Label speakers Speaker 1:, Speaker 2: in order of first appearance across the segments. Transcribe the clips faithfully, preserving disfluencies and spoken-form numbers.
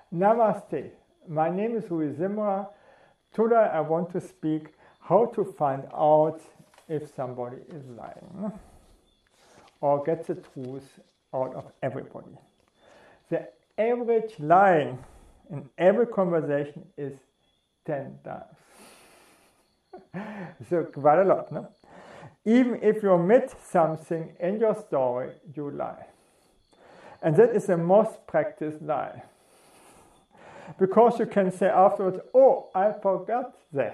Speaker 1: Namaste. My name is Rui Zimra. Today I want to speak how to find out if somebody is lying or get the truth out of everybody. The average lying in every conversation is ten times. So quite a lot, no? Even if you omit something in your story, you lie. And that is the most practiced lie. Because you can say afterwards, oh, I forgot that.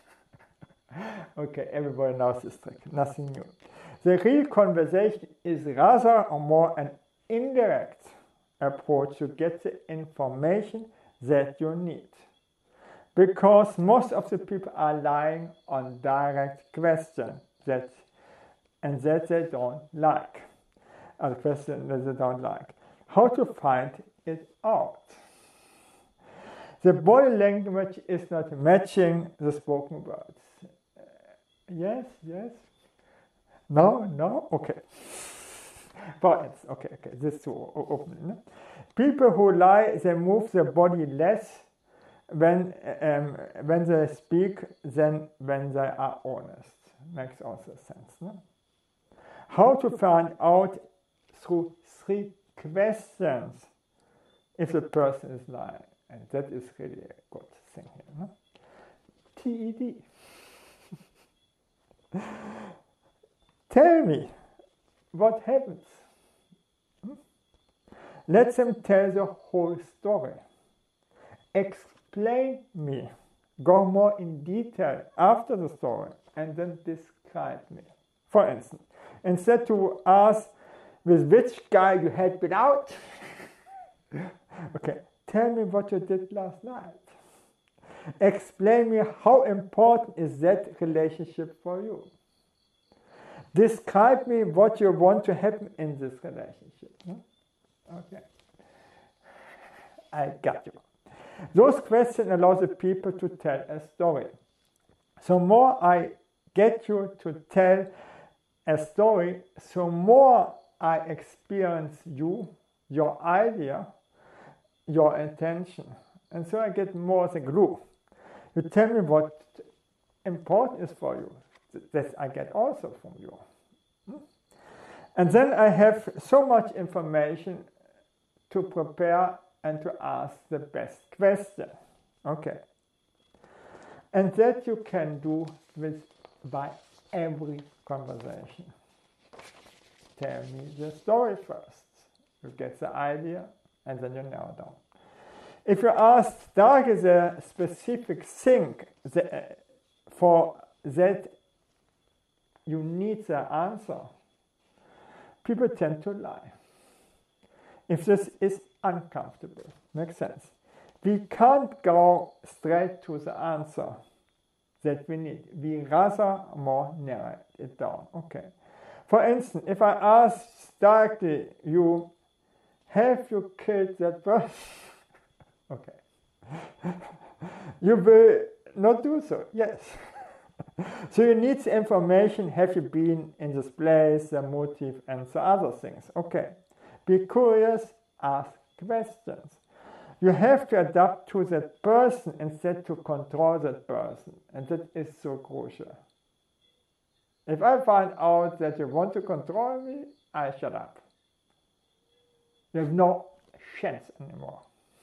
Speaker 1: Okay, everybody knows this trick, nothing new. The real conversation is rather or more an indirect approach to get the information that you need. Because most of the people are lying on direct questions that, and that they don't like. A question that they don't like. How to find it out? The body language is not matching the spoken words. Uh, yes, yes. No, no, okay. But it's okay, okay. This is open. No? People who lie, they move their body less when um, when they speak than when they are honest. Makes also sense. No? How to find out through three questions if the person is lying. And that is really a good thing here. No? T E D. Tell me what happens. Hmm? Let them tell the whole story. Explain me. Go more in detail after the story and then describe me. For instance, instead to ask with which guy you had been out, okay, tell me what you did last night. Explain me how important is that relationship for you. Describe me what you want to happen in this relationship. Okay. I got you. Those questions allow the people to tell a story. So more I get you to tell a story, so more I experience you, your idea, your intention. And so I get more the glue. You tell me what important is for you. That I get also from you. And then I have so much information to prepare and to ask the best question. Okay. And that you can do with by every conversation. Tell me the story first. You get the idea and then you narrow down. If you ask Stark is a specific thing that, for that you need the answer, people tend to lie. If this is uncomfortable, makes sense. We can't go straight to the answer that we need. We rather more narrow it down. Okay. For instance, if I ask directly you, have you killed that person? Okay. You will not do so. Yes. So you need the information, have you been in this place, the motive, and the other things. Okay. Be curious, ask questions. You have to adapt to that person instead to control that person. And that is so crucial. If I find out that you want to control me, I shut up. You have no chance anymore.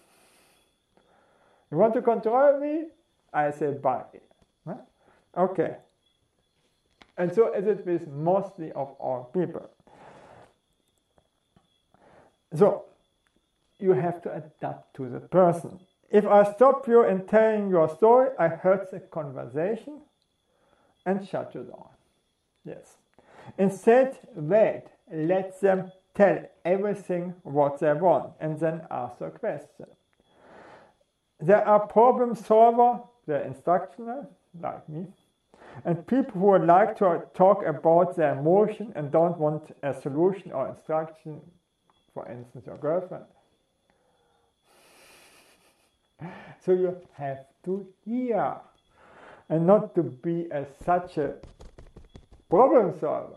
Speaker 1: You want to control me? I say bye. Huh? Okay. And so is it with mostly of all people. So, you have to adapt to the person. If I stop you in telling your story, I hurt the conversation and shut you down. Yes. Instead, wait. Let them tell everything what they want and then ask a question. There are problem solvers, they're instructional, like me, and people who would like to talk about their emotion and don't want a solution or instruction, for instance, your girlfriend. So you have to hear and not to be a, such a problem solver.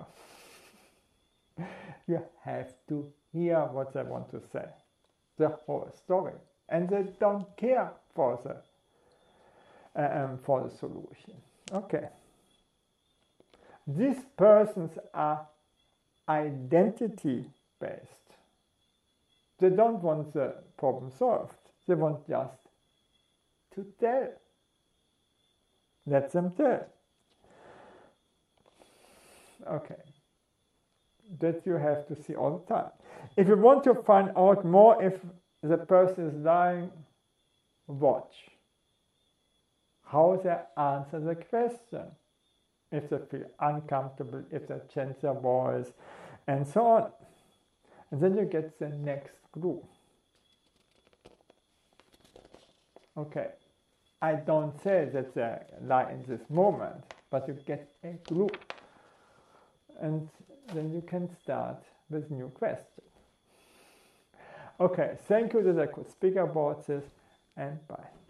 Speaker 1: You have to hear what they want to say, the whole story. and they don't care for the uh, um, for the solution. Okay. These persons are identity based. They don't want the problem solved. They want just to tell. Let them tell. Okay. That you have to see all the time. If you want to find out more if the person is lying, watch how they answer the question. If they feel uncomfortable, if they change their voice, and so on. And then you get the next clue. Okay, I don't say that they lie in this moment, but you get a clue. And then you can start with new questions. Okay, thank you that I could speak about this, and bye.